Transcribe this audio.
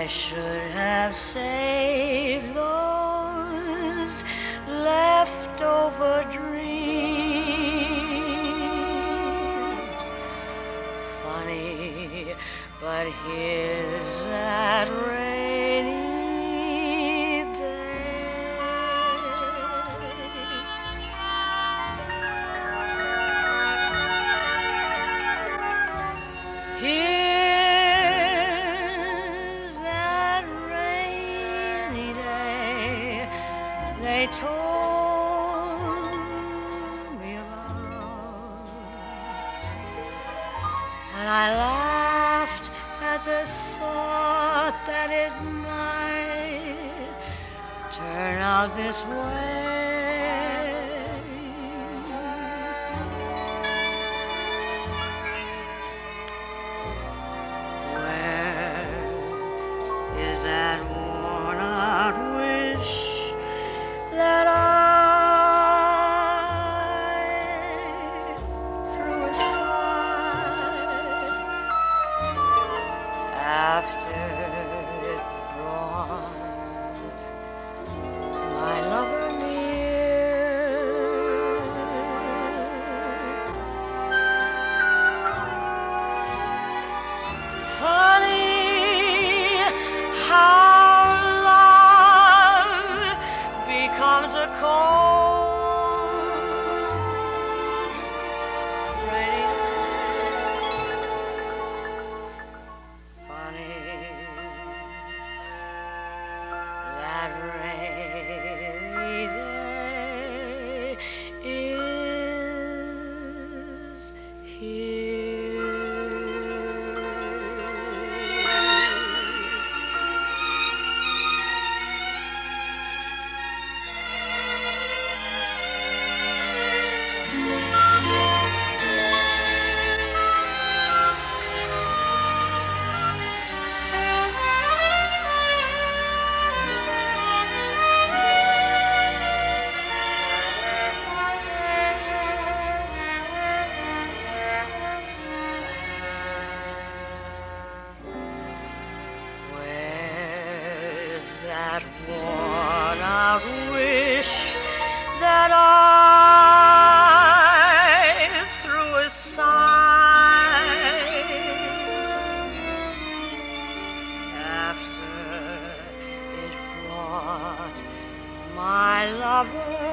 I should have saved those leftover dreams. Funny, but here's that rainy day. Here's that rainy day they told me about, and I laughed at the thought that it might turn out this way. Where is that worn-out wish that I threw aside after it brought my lover near? Funny how love becomes a cold, rainy day. Funny, that rainy day is here. Where's that worn-out wish that I threw aside after it brought my lover